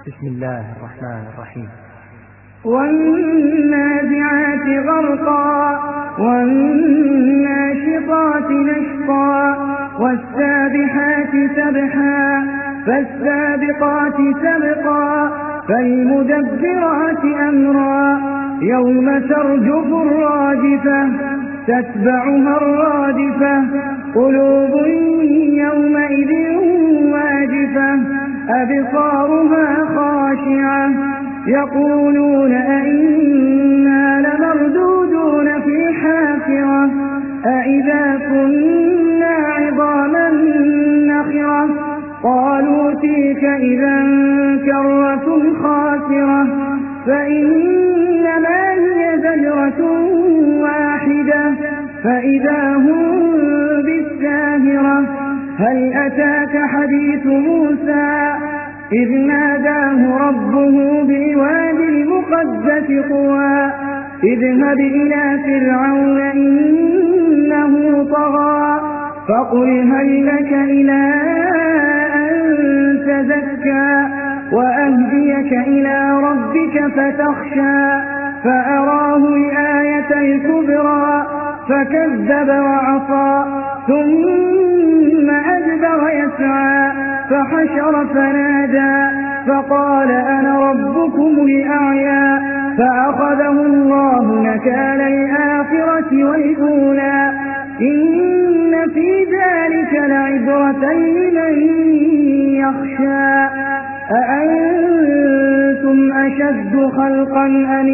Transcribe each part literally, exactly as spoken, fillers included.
بسم الله الرحمن الرحيم. والنازعات غرقا والناشطات نشطا والسابحات سبحا فالسابقات سبقا فالمدبرات أمرا يوم ترجف الراجفة تتبعها الرادفة قلوب يومئذ واجفة أبصارها خاشعة يقولون أئنا لمردودون في حافرة أئذا كنا عظاما نخرة قالوا تلك إذا كرة خاسرة فإنما هي زجرة واحدة فإذا هم بالساهرة هل أتاك حديث موسى إذ ناداه ربه بالوادي المقدس طوى اذهب إلى فرعون إنه طغى فقل هل لك إلى أن تزكى وأهديك إلى ربك فتخشى فأراه الآية الكبرى فكذب وعصى ثم أدبر يسعى فحشر فنادى فقال أنا ربكم الأعلى فأخذه الله نكال الآخرة والأولى إن في ذلك لعبرة لمن يخشى أأنتم أشد خلقا أم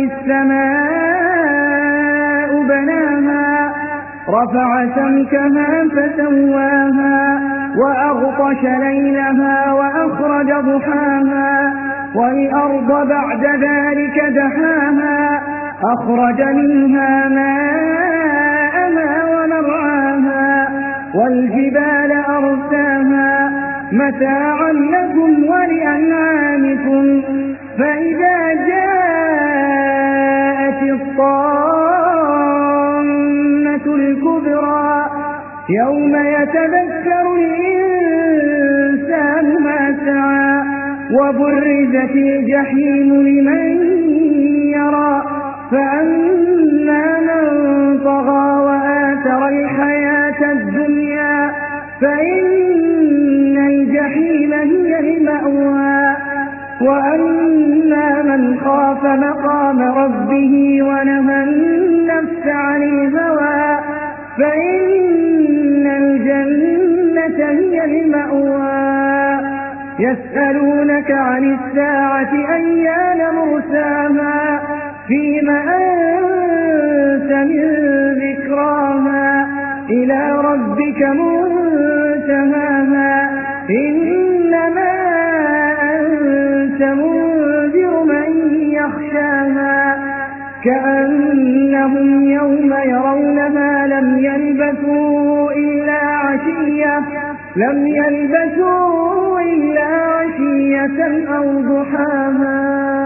السماء بناها رفع سمكها فسواها وأغطش ليلها وأخرج ضحاها والأرض بعد ذلك دحاها أخرج منها ماءها ومرعاها والجبال أرساها متاعا لكم ولأنعامكم فإذا جاءت الطامة الكبرى يوم يتذكر الإنسان ما سعى وبرزت الجحيم لمن يرى فأما من طغى وآثر الحياة الدنيا فإن الجحيم هي المأوى وأما من خاف مقام ربه ونهى النفس عن الهوى فإن الجنة هي المأوى يسألونك عن الساعة أيان مرساها فيم أنت من ذكراها إلى ربك منتهاها إنما أنت منذر من يخشاها كأنهم يوم يرونها لم يلبثوا إلا عشية لم يلبثوا إلا عشية أو ضحاها.